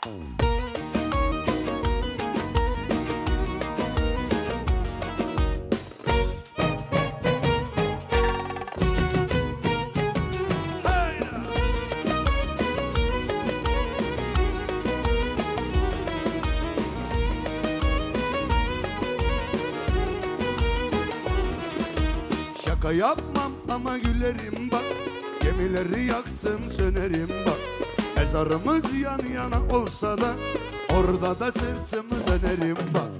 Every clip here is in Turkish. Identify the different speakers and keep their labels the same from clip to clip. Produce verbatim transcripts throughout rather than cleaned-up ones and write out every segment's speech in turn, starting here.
Speaker 1: Şaka yapmam ama gülerim bak, gemileri yaktım sönerim bak. Mezarımız yan yana olsa da orada da sırtımı dönerim bak.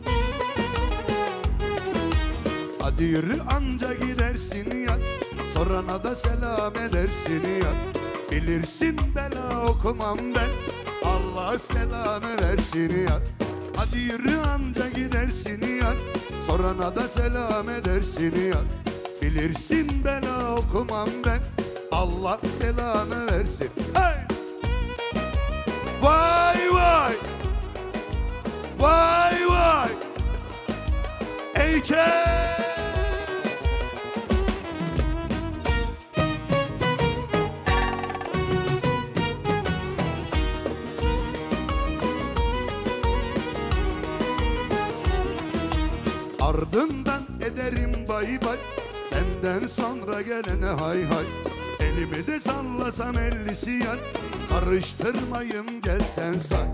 Speaker 1: Hadi yürü anca gidersin ya, sorana da selam edersin ya. Bilirsin bela okumam ben, Allah selanı versin ya. Hadi yürü anca gidersin ya, sorana da selam edersin ya. Bilirsin bela okumam ben, Allah selanı versin. Hey! Vay vay, vay vay, Eyke! Ardından ederim bay bay, senden sonra gelene hay hay. Elimi de sallasam ellisi yan, karıştırmayım gel sen say.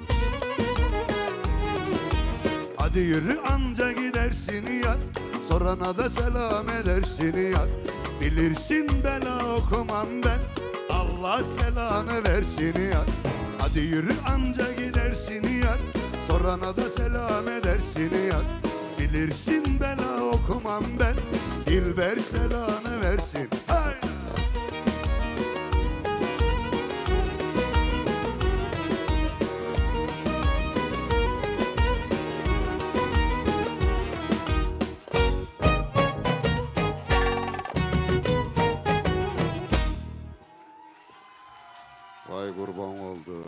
Speaker 1: Hadi yürü anca gidersin ya, sorana da selam edersin ya. Bilirsin bela okumam ben, Allah selanı versin ya. Hadi yürü anca gidersin ya, sorana da selam edersin ya. Bilirsin bela okumam ben, Dilber selanı versin. Hay! Vay kurban oldu.